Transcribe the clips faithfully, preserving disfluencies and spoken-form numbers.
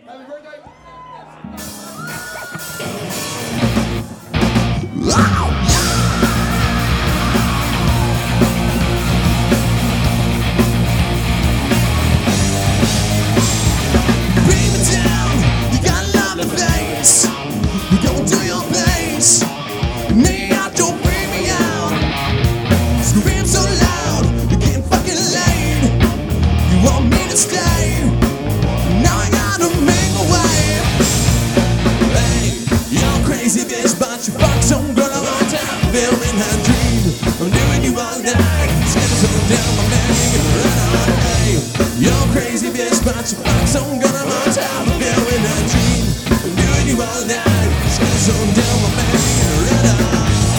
Happy birthday. Bring me down, you got a lovely face. You go do your place. Me out, don't bring me out. Scream so loud, you can't fucking lane. You want me to stay. Now I gotta make my way. Hey, you're crazy bitch, but you fuck some girl I'm on time. Filming her dream, I'm doing you all night. Skipping so down my man, you can run on. Hey, you're crazy bitch, but you fuck some girl I'm on time. Filming her dream, I'm doing you all night. Skipping so down my man, you can run on.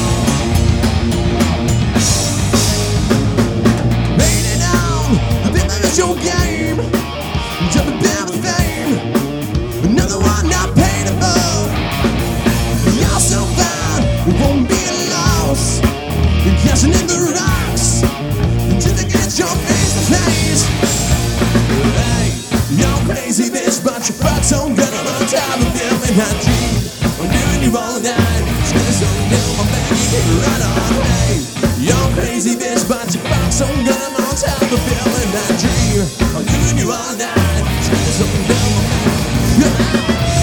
Made it on, I think that's your game. Jumping down with fame, another one not paid for. You're so bad, it won't be a loss. You're cashing in the rocks until they get your face to face. Hey, you're crazy bitch, but you fuck so good. I'm on top of filming that dream. I'm doing you all night. Spinning so down my back, you can run on. Hey, you're crazy bitch, but you fuck so good. I'm on top of filming that dream. I'm doing you all night. Spinning so down my back.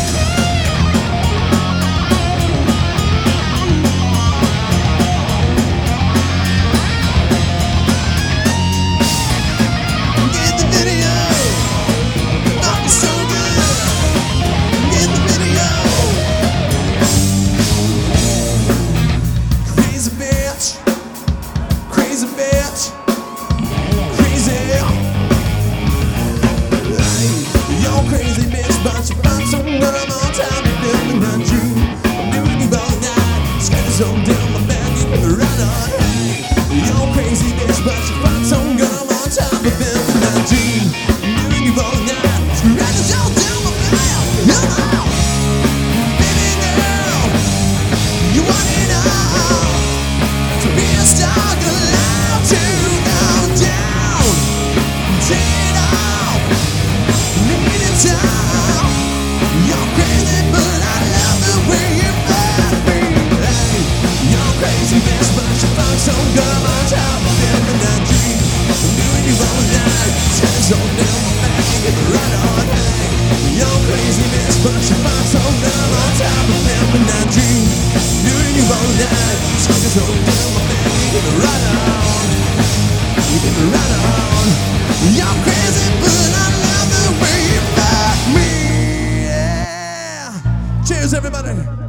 Get the video. Fuck so good. Get the video. Crazy bitch. Crazy bitch. Crazy. You're crazy bitch, but you found so good. I'm on time to filming that dream. I'm doing you all night. Scared so down my back, you can run on. You're crazy bitch, but you found so good. I'm on time to filming that dream. I'm doing you all night. Scared so down my back. Come on, baby girl, you want it all. To be a star, you're allowed to go down. Take it off. Need it down. You're crazy, but I love the way you fight me. Hey, you're crazy bitch, but you fuck so good. I'm on top of filming that dream. I'm doing you all night. Scared so down my back, you can run on. Hey, you're crazy bitch, but you fuck so good. I'm on top of filming that dream. Doing you all night. Scared so down my back, you can run on. You can run on. You're crazy, but I love the way you fuck me. Yeah. Cheers, everybody.